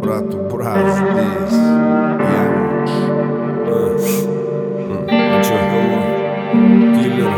Брату брат здесь. Киллер.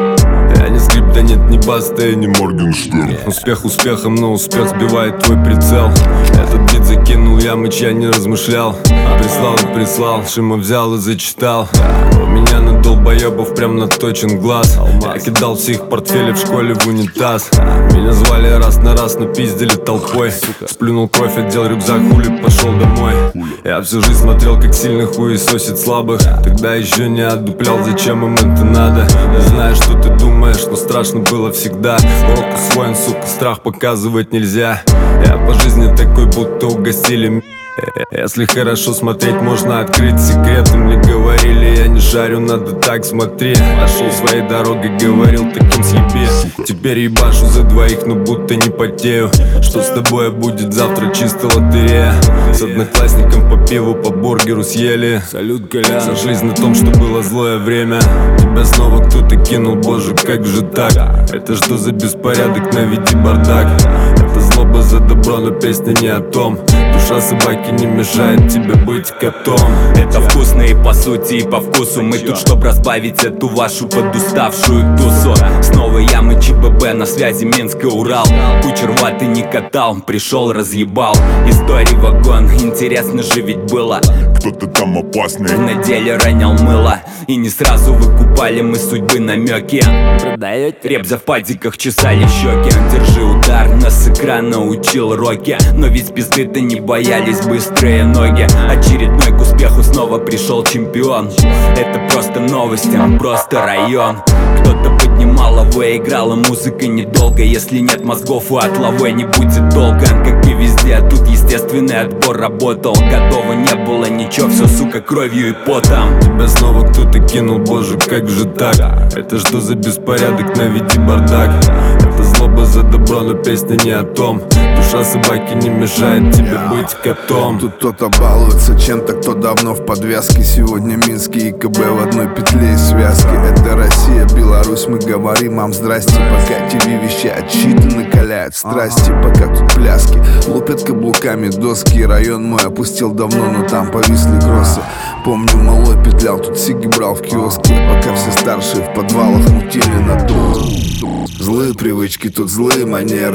Я не скрип, да нет, не Баста, я не Моргенштерн. Успех успехом, но успех сбивает твой прицел. Этот бит закинул я, я не размышлял. Прислал и прислал, Шима взял и зачитал. У меня на долбоебов прям наточен глаз. Я кидал все их портфели в школе в унитаз. Меня звали раз на раз, но пиздили толпой. Сплюнул кровь, одел рюкзак, хули, пошел домой. Я всю жизнь смотрел, как сильный хуесосит слабых. Тогда еще не отдуплял, зачем им это надо. Не знаю, что ты думаешь, но страшно было всегда. Урок усвоен, сука, страх показывать нельзя. Я по жизни такой, будто угостили. Если хорошо смотреть, можно открыть секреты. Мне говорили, я не шарю, надо так смотреть. А шел своей дорогой, говорил таким съебе. Теперь ебашу за двоих, но будто не потею. Что с тобой будет завтра, чисто лотерея. С одноклассником по пиву, по бургеру съели. Салют, Коля. Сошлись на том, что было злое время. Тебя снова кто-то кинул, боже, как же так? Это что за беспорядок, наведи бардак. Это злоба за добро, но песня не о том. Душа собаки не мешает тебе быть котом. Это вкусно и по сути, и по вкусу. Мы тут, чтоб разбавить эту вашу подуставшую тусу. Снова я, мы ЧББ, на связи Минск и Урал. Кучер ваты не катал, пришел, разъебал. Истории вагон, интересно же ведь было. Кто-то там опасный На деле ронял мыло. И не сразу выкупали мы судьбы намеки. Продаете? Ребзя в падиках чесали щеки. Держи удар, нас с экрана учил роки. Но ведь с пизды-то не боялись быстрые ноги. Очередной к успеху снова пришел чемпион. Это просто новости, просто район. Кто-то поднимал лавы, играла музыка недолго. Если нет мозгов, у отловой не будет долго. Как и везде, тут естественный отбор работал. Готово не было ничего, все, сука, кровью и потом. Тебя снова кто-то кинул, боже, как же так? Это что за беспорядок, наведи бардак. Это злоба за добро, но песня не о том. Душа собаки не мешает тебе быть котом. Тут кто-то балуется чем-то, кто давно в подвязке. Сегодня Минск и ИКБ в одной петле и связке. Это Россия, Беларусь, мы говорим вам здрасте. Пока ТВ вещают, щиты накаляют страсти. Пока тут пляски, лупят каблуками доски. Район мой опустил давно, но там повисли кроссы. Помню, малой петлял, тут сиги брал в киоске. Пока все старшие в подвалах мутили на дом. Злые привычки, тут злые манеры.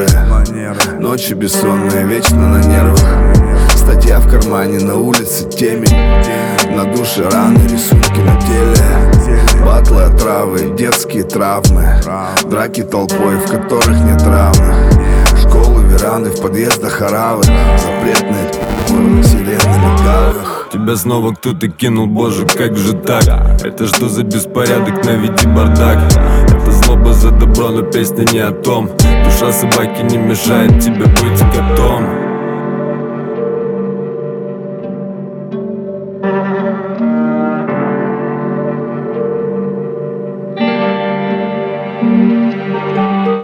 Ночи бессонные, вечно на нервах. Статья в кармане, на улице темень. На душе раны, рисунки на теле. Батлы, отравы, детские травмы. Драки толпой, в которых нет равных. Школы, веранды, в подъездах оравы. Запретные сирены легавых. Тебя снова кто-то кинул, боже, как же так? Это что за беспорядок, наведи бардак. Это злоба за добро, но песня не о том. Душа собаки не мешает тебе быть котом.